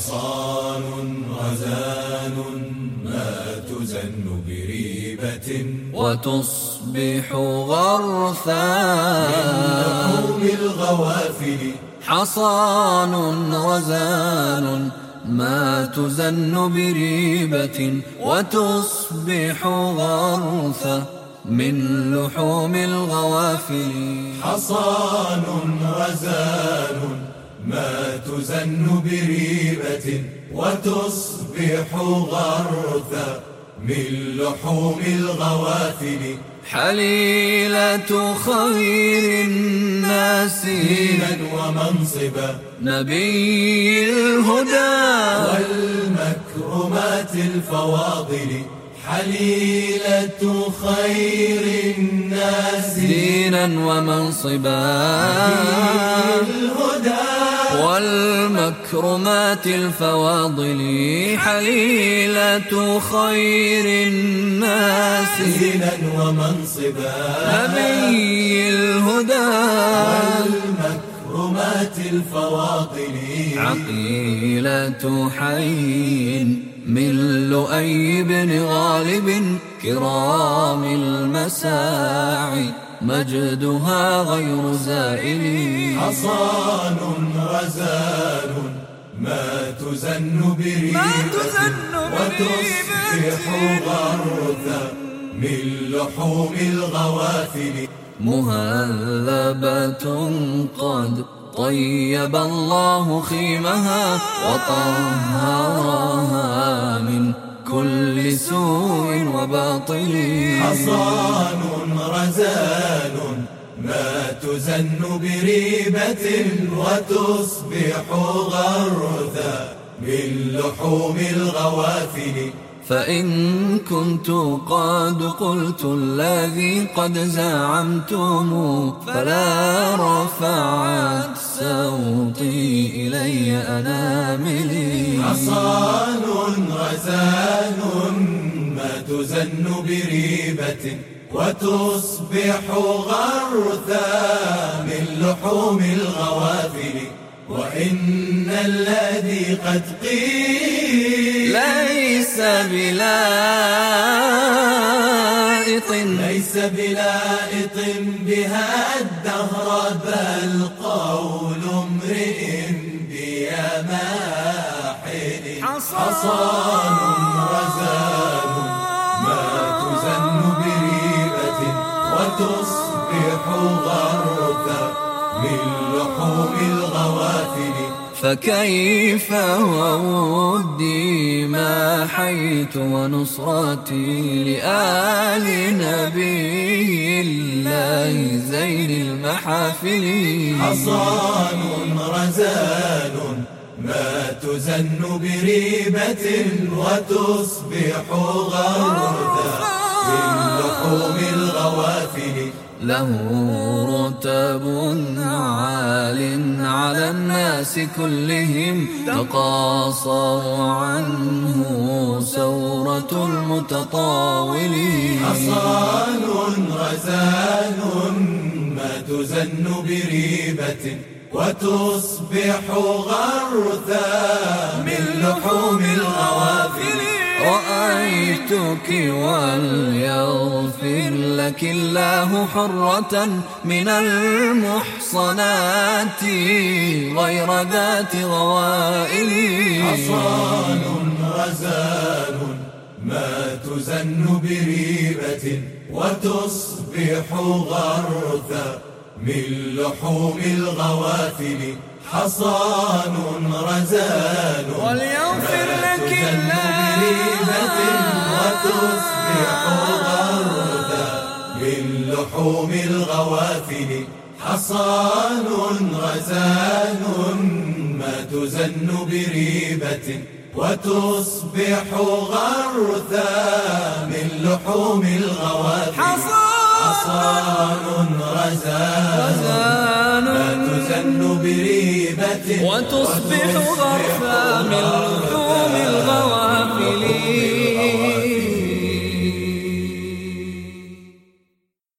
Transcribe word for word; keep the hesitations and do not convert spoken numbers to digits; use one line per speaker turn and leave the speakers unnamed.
حصان غزال ما تزن بريبة
وتصبح غرثا
من لحوم الغوافل.
حصان غزال ما تزن بريبة وتصبح غرثا من لحوم الغوافل.
حصان غزال ما تزن بريبة وتصبح غرثا من لحوم الغوافل.
حليلة خير الناس
دينا ومنصبا
نبي الهدى
والمكرمات الفواضل. حليلة خير الناس
دينا ومنصبا
الهدى
والمكرمات الفواضل. حليلة خير الناس
دينا ومنصبا
نبي الهدى
والمكرمات الفواضل.
عقيلة حي من لؤي بن غالب كرام المساعي مجدها غير زائل.
حصان غزال ما تزن بريبة وتصبح غرثا من لحوم الغوافل.
مهذبة قد طيب الله خيمها وطهرها من كل سوء وباطل.
حصان غزال ما تزن بريبة وتصبح غرثا من لحوم الغوافل.
فإن كنت قد قلت الذي قد زعمتم فلا رفعت صوتي إلي أناملي.
حصان غزال ما تزن بريبة وتصبح غرثا من لحوم الغوافل. وإن الذي قد قيل
ليس بلائط
ليس بلائط بها الدهر بل قول امرئ بيا ماحل. حصان غزال ما تزن بريبة وتصبح غرثا من لحوم الغوافل.
فكيف وودي ما حيت ونصرتي لآل نبي الله زين المحافل.
حصان غزال ما تزن بريبة وتصبح غرثا من لحوم الغوافل.
له رتب عال على الناس كلهم تقاصر عنه سورة المتطاولين.
حصان غزال ما تزن بريبة وتصبح غرثا من لحوم الغوافل.
رأيتك وليغفر لك الله حرة من المحصنات غير ذات غوائل.
حصان غزال ما تزن بريبة وتصبح غرثا من لحوم الغوافل. حصان غزال
وليغفر لك الله
وتصبح غرثا من لحوم الغوافل. حصان غزال ما تزن بريبة وتصبح غرثا من لحوم الغوافل. حصان غزال ما تزن بريبة
وتصبح غرثا من لحوم